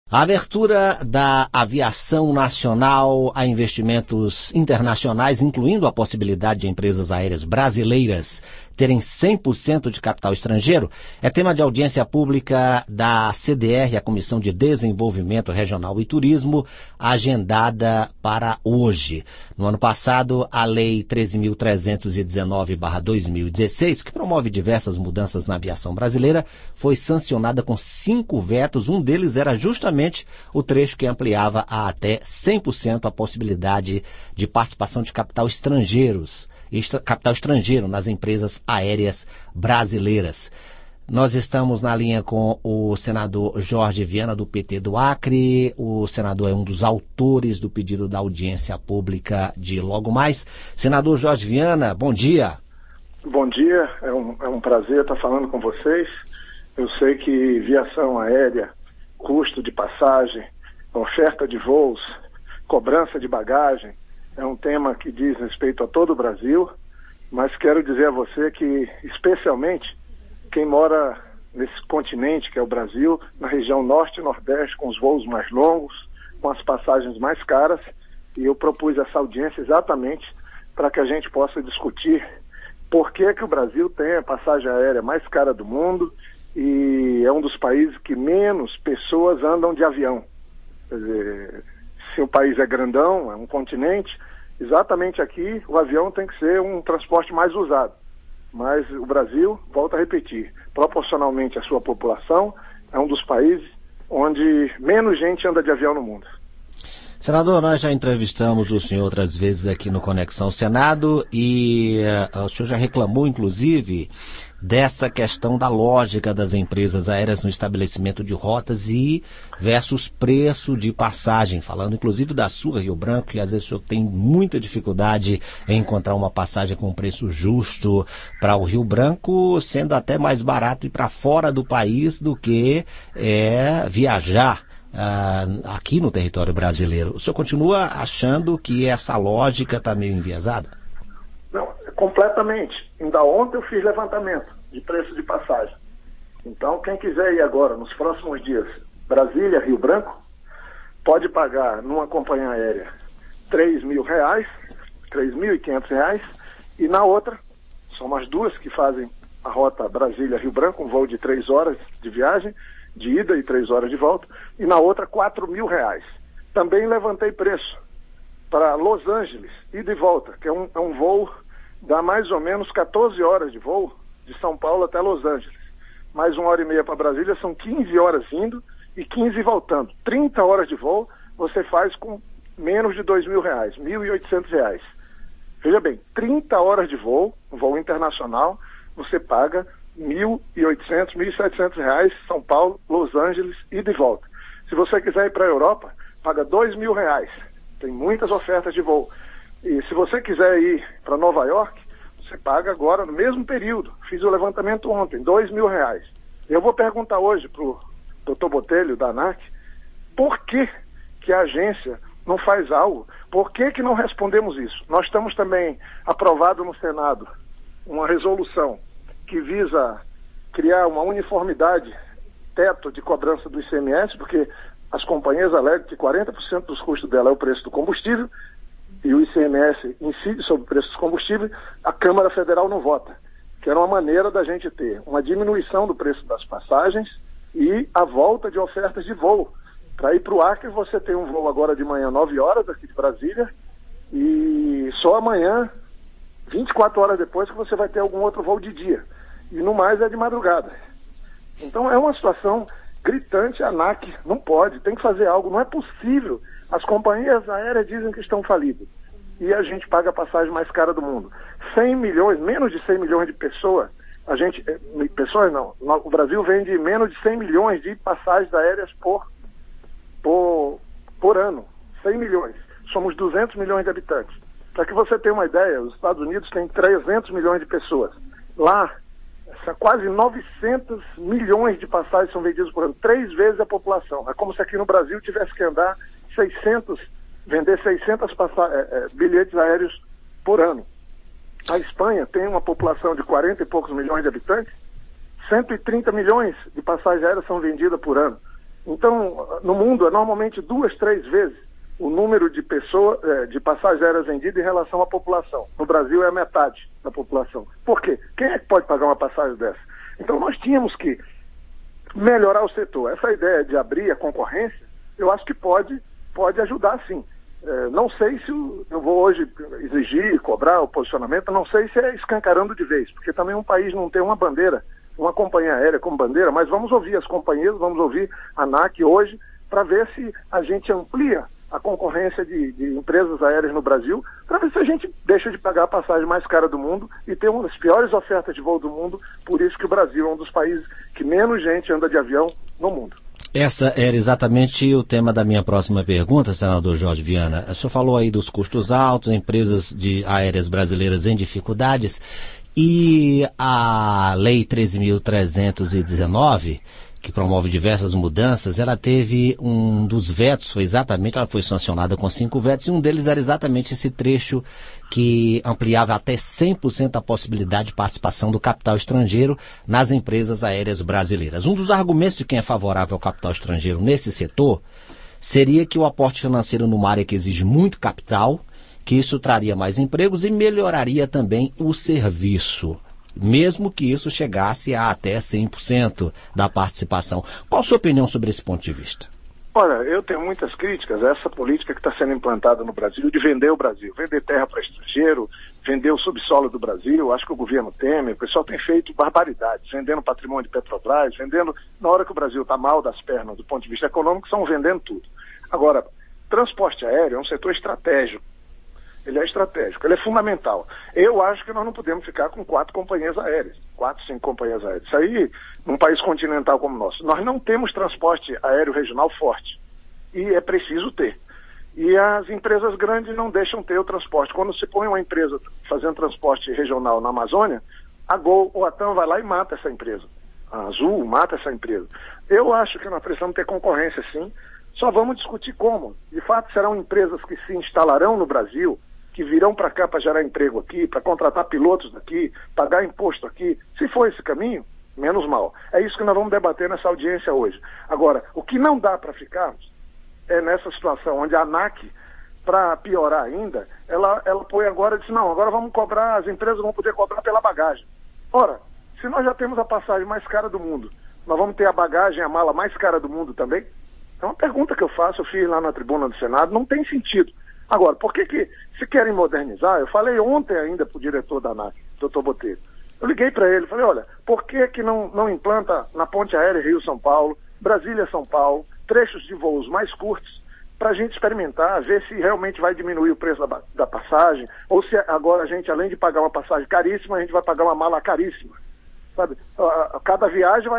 A abertura da aviação nacional a investimentos internacionais, incluindo a possibilidade de empresas aéreas brasileiras terem 100% de capital estrangeiro, é tema de audiência pública da CDR, a Comissão de Desenvolvimento Regional e Turismo, agendada para hoje. No ano passado, a Lei 13.319/2016, que promove diversas mudanças na aviação brasileira, foi sancionada com 5 vetos. Um deles era justamente o trecho que ampliava a até 100% a possibilidade de participação de capital estrangeiro nas empresas aéreas brasileiras. Nós estamos na linha com o senador Jorge Viana, do PT do Acre. O senador é um dos autores do pedido da audiência pública de logo mais. Senador Jorge Viana, bom dia. Bom dia, é um prazer estar falando com vocês. Eu sei que viação aérea, custo de passagem, oferta de voos, cobrança de bagagem, é um tema que diz respeito a todo o Brasil, mas quero dizer a você que, especialmente, quem mora nesse continente, que é o Brasil, na região norte e nordeste, com os voos mais longos, com as passagens mais caras, e eu propus essa audiência exatamente para que a gente possa discutir por que o Brasil tem a passagem aérea mais cara do mundo e é um dos países que menos pessoas andam de avião. Quer dizer, se o país é grandão, é um continente, exatamente aqui o avião tem que ser um transporte mais usado. Mas o Brasil, volto a repetir, proporcionalmente à sua população, é um dos países onde menos gente anda de avião no mundo. Senador, nós já entrevistamos o senhor outras vezes aqui no Conexão Senado e o senhor já reclamou, inclusive, dessa questão da lógica das empresas aéreas no estabelecimento de rotas e versus preço de passagem, falando inclusive da sua, Rio Branco, que às vezes o senhor tem muita dificuldade em encontrar uma passagem com preço justo para o Rio Branco, sendo até mais barato ir para fora do país do que viajar aqui no território brasileiro. O senhor continua achando que essa lógica está meio enviesada? Não, completamente. Ainda ontem eu fiz levantamento de preço de passagem. Então, quem quiser ir agora, nos próximos dias, Brasília, Rio Branco, pode pagar numa companhia aérea R$3.000, R$3.500, e na outra, são as duas que fazem a rota Brasília-Rio Branco, um voo de 3 horas de viagem, de ida e 3 horas de volta, e na outra R$4.000. Também levantei preço para Los Angeles, ida e volta, que é um voo, dá mais ou menos 14 horas de voo, de São Paulo até Los Angeles. Mais 1h30 para Brasília, são 15 horas indo e 15 voltando. 30 horas de voo você faz com menos de R$2.000, R$1.800. Veja bem, 30 horas de voo, um voo internacional, você paga R$1.800, R$1.700, São Paulo, Los Angeles, ida e volta. Se você quiser ir para a Europa, paga R$2.000. Tem muitas ofertas de voo. E se você quiser ir para Nova York, você paga agora no mesmo período. Fiz o levantamento ontem, R$2.000. Eu vou perguntar hoje para o Dr. Botelho, da ANAC, por que a agência não faz algo? Por que não respondemos isso? Nós estamos também aprovado no Senado uma resolução que visa criar uma uniformidade, teto de cobrança do ICMS, porque as companhias alegam que 40% dos custos dela é o preço do combustível, e o ICMS incide sobre o preço do combustível, a Câmara Federal não vota. Que era uma maneira da gente ter uma diminuição do preço das passagens e a volta de ofertas de voo. Para ir para o Acre, você tem um voo agora de manhã, 9 horas, aqui de Brasília, e só amanhã, 24 horas depois, que você vai ter algum outro voo de dia. E no mais é de madrugada. Então é uma situação gritante. A ANAC não pode, tem que fazer algo, não é possível. As companhias aéreas dizem que estão falidas e a gente paga a passagem mais cara do mundo. 100 milhões, menos de 100 milhões de pessoas, o Brasil vende menos de 100 milhões de passagens aéreas por ano. 100 milhões. Somos 200 milhões de habitantes. Para que você tenha uma ideia, os Estados Unidos têm 300 milhões de pessoas. Lá, quase 900 milhões de passagens são vendidas por ano, 3 vezes a população. É como se aqui no Brasil tivesse que vender 600 bilhetes aéreos por ano. A Espanha tem uma população de 40 e poucos milhões de habitantes, 130 milhões de passagens aéreas são vendidas por ano. Então, no mundo, é normalmente 2, 3 vezes o número de pessoas, de passagens aéreas vendidas em relação à população. No Brasil é a metade da população. Por quê? Quem é que pode pagar uma passagem dessa? Então nós tínhamos que melhorar o setor. Essa ideia de abrir a concorrência, eu acho que pode ajudar sim. Não sei se eu vou hoje exigir, cobrar o posicionamento, não sei se é escancarando de vez, porque também um país não tem uma bandeira, uma companhia aérea como bandeira, mas vamos ouvir as companhias, vamos ouvir a ANAC hoje, para ver se a gente amplia a concorrência de empresas aéreas no Brasil, para ver se a gente deixa de pagar a passagem mais cara do mundo e ter uma das piores ofertas de voo do mundo, por isso que o Brasil é um dos países que menos gente anda de avião no mundo. Essa era exatamente o tema da minha próxima pergunta, senador Jorge Viana. O senhor falou aí dos custos altos, empresas aéreas brasileiras em dificuldades, e a Lei 13.319, que promove diversas mudanças, ela teve um dos vetos, ela foi sancionada com 5 vetos, e um deles era exatamente esse trecho que ampliava até 100% a possibilidade de participação do capital estrangeiro nas empresas aéreas brasileiras. Um dos argumentos de quem é favorável ao capital estrangeiro nesse setor seria que o aporte financeiro numa área que exige muito capital, que isso traria mais empregos e melhoraria também o serviço, mesmo que isso chegasse a até 100% da participação. Qual a sua opinião sobre esse ponto de vista? Olha, eu tenho muitas críticas a essa política que está sendo implantada no Brasil de vender o Brasil, vender terra para estrangeiro, vender o subsolo do Brasil. Acho que o governo Temer, o pessoal tem feito barbaridades, vendendo patrimônio de Petrobras, vendendo, na hora que o Brasil está mal das pernas do ponto de vista econômico, estão vendendo tudo. Agora, transporte aéreo é um setor estratégico. Ele é estratégico, ele é fundamental. Eu acho que nós não podemos ficar com 4 companhias aéreas, 4, 5 companhias aéreas. Isso aí, num país continental como o nosso. Nós não temos transporte aéreo regional forte. E é preciso ter. E as empresas grandes não deixam ter o transporte. Quando se põe uma empresa fazendo transporte regional na Amazônia, a Gol ou a TAM vai lá e mata essa empresa. A Azul mata essa empresa. Eu acho que nós precisamos ter concorrência, sim. Só vamos discutir como. De fato, serão empresas que se instalarão no Brasil, que virão para cá para gerar emprego aqui, para contratar pilotos daqui, pagar imposto aqui. Se for esse caminho, menos mal. É isso que nós vamos debater nessa audiência hoje. Agora, o que não dá para ficarmos é nessa situação onde a ANAC, para piorar ainda, ela põe agora e diz, não, agora vamos cobrar, as empresas vão poder cobrar pela bagagem. Ora, se nós já temos a passagem mais cara do mundo, nós vamos ter a bagagem, a mala mais cara do mundo também? É uma pergunta que eu faço, eu fiz lá na tribuna do Senado, não tem sentido. Agora, por que se querem modernizar? Eu falei ontem ainda para o diretor da ANAC, doutor Botelho. Eu liguei para ele, falei, olha, por que não implanta na ponte aérea Rio-São Paulo, Brasília-São Paulo, trechos de voos mais curtos, para a gente experimentar, ver se realmente vai diminuir o preço da passagem, ou se agora a gente, além de pagar uma passagem caríssima, a gente vai pagar uma mala caríssima. Sabe? Cada viagem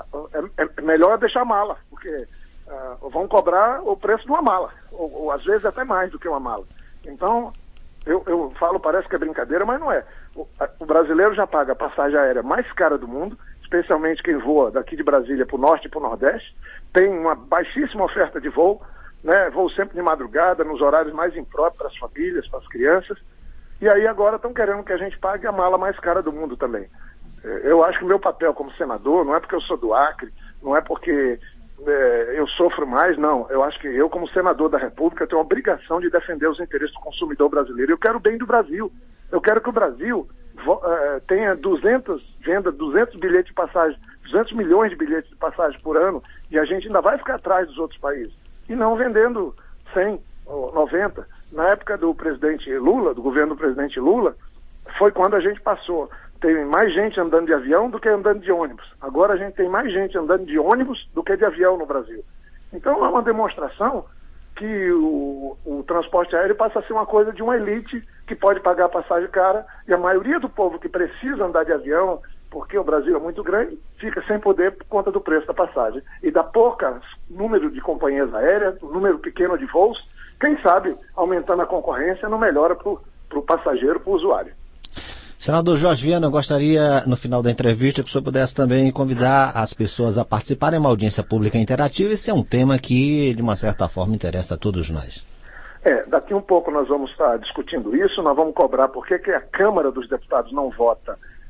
é melhor deixar a mala, porque vão cobrar o preço de uma mala, ou às vezes até mais do que uma mala. Então, eu falo, parece que é brincadeira, mas não é. O brasileiro já paga a passagem aérea mais cara do mundo, especialmente quem voa daqui de Brasília para o norte e para o nordeste, tem uma baixíssima oferta de voo, né? Voo sempre de madrugada, nos horários mais impróprios para as famílias, para as crianças, e aí agora estão querendo que a gente pague a mala mais cara do mundo também. Eu acho que o meu papel como senador, não é porque eu sou do Acre, não é porque eu sofro mais, não. Eu acho que eu, como senador da República, tenho a obrigação de defender os interesses do consumidor brasileiro. Eu quero o bem do Brasil. Eu quero que o Brasil tenha 200 bilhetes de passagem, 200 milhões de bilhetes de passagem por ano, e a gente ainda vai ficar atrás dos outros países. E não vendendo 100 ou 90. Na época do presidente Lula, do governo do presidente Lula, foi quando a gente passou. Tem mais gente andando de avião do que andando de ônibus. Agora a gente tem mais gente andando de ônibus do que de avião no Brasil. Então é uma demonstração que o transporte aéreo passa a ser uma coisa de uma elite que pode pagar a passagem cara, e a maioria do povo que precisa andar de avião, porque o Brasil é muito grande, fica sem poder por conta do preço da passagem. E da pouca número de companhias aéreas, um número pequeno de voos, quem sabe, aumentando a concorrência, não melhora para o passageiro, para o usuário. Senador Jorge Viana, eu gostaria, no final da entrevista, que o senhor pudesse também convidar as pessoas a participarem de uma audiência pública interativa. Esse é um tema que, de uma certa forma, interessa a todos nós. Daqui um pouco nós vamos estar discutindo isso, nós vamos cobrar por que a Câmara dos Deputados não vota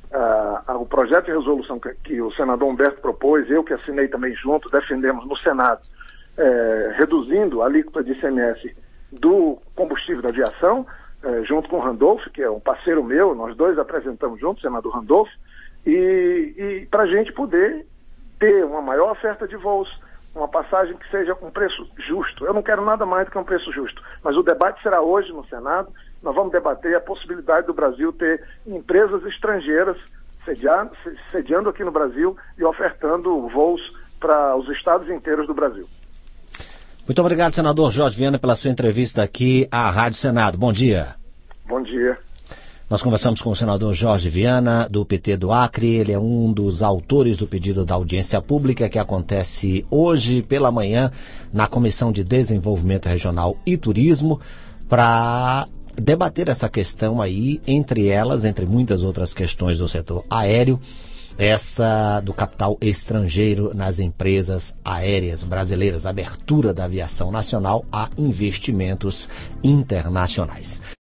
o projeto de resolução que o senador Humberto propôs, eu que assinei também junto, defendemos no Senado, reduzindo a alíquota de ICMS do combustível da aviação, junto com o Randolph, que é um parceiro meu, nós dois apresentamos juntos, o senador Randolph, e para a gente poder ter uma maior oferta de voos, uma passagem que seja com preço justo. Eu não quero nada mais do que um preço justo, mas o debate será hoje no Senado. Nós vamos debater a possibilidade do Brasil ter empresas estrangeiras sediando aqui no Brasil e ofertando voos para os estados inteiros do Brasil. Muito obrigado, senador Jorge Viana, pela sua entrevista aqui à Rádio Senado. Bom dia. Bom dia. Nós conversamos com o senador Jorge Viana, do PT do Acre. Ele é um dos autores do pedido da audiência pública que acontece hoje pela manhã na Comissão de Desenvolvimento Regional e Turismo para debater essa questão aí, entre muitas outras questões do setor aéreo, essa do capital estrangeiro nas empresas aéreas brasileiras, abertura da aviação nacional a investimentos internacionais.